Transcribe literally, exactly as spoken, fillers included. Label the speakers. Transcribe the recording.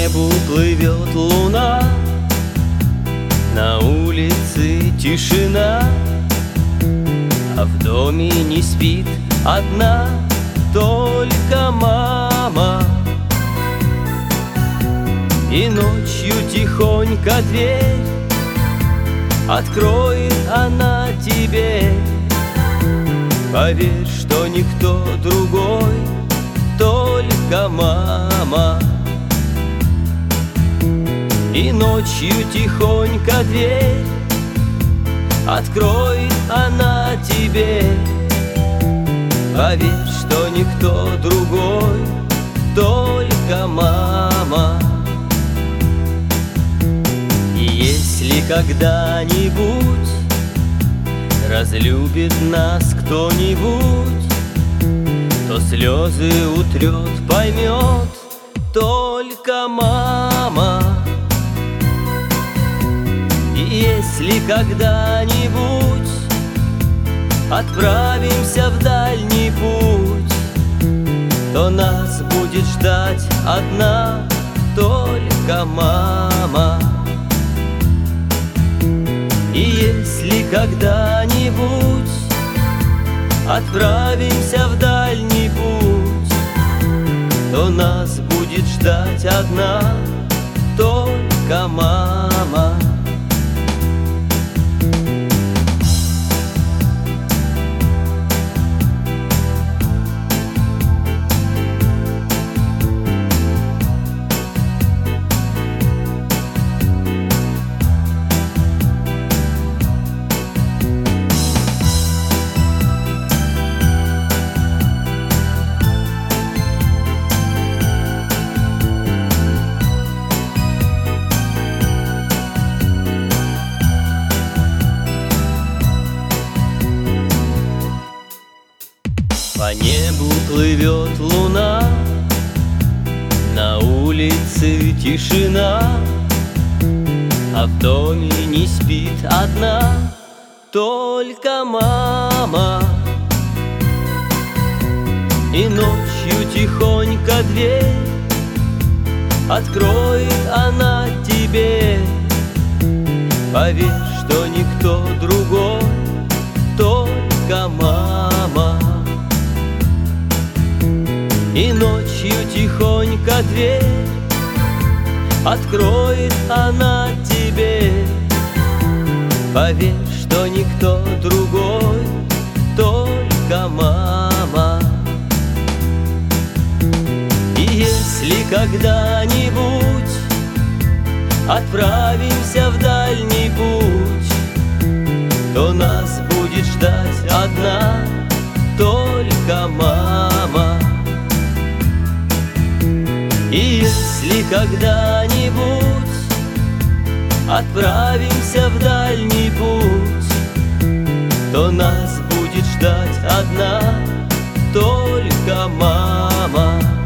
Speaker 1: небу плывет луна, на улице тишина, а в доме не спит одна только мама. И ночью тихонько дверь откроет она тебе. Поверь, что никто другой, только мама. И ночью тихонько дверь откроет она тебе. Поверь, что никто другой, только мама. И если когда-нибудь разлюбит нас кто-нибудь, то слезы утрет, поймет только мама. И если когда-нибудь отправимся в дальний путь, то нас будет ждать одна только мама. И если когда-нибудь отправимся в дальний путь, то нас будет ждать одна только мама. По небу плывет луна, на улице тишина, а в доме не спит одна только мама. И ночью тихонько дверь откроет она тебе. Поверь, что никто другой, только мама. И ночью тихонько дверь откроет она тебе. Поверь, что никто другой, только мама. И если когда-нибудь отправимся в дальний путь, то нас будет ждать одна только мама. И если когда-нибудь отправимся в дальний путь, то нас будет ждать одна только мама.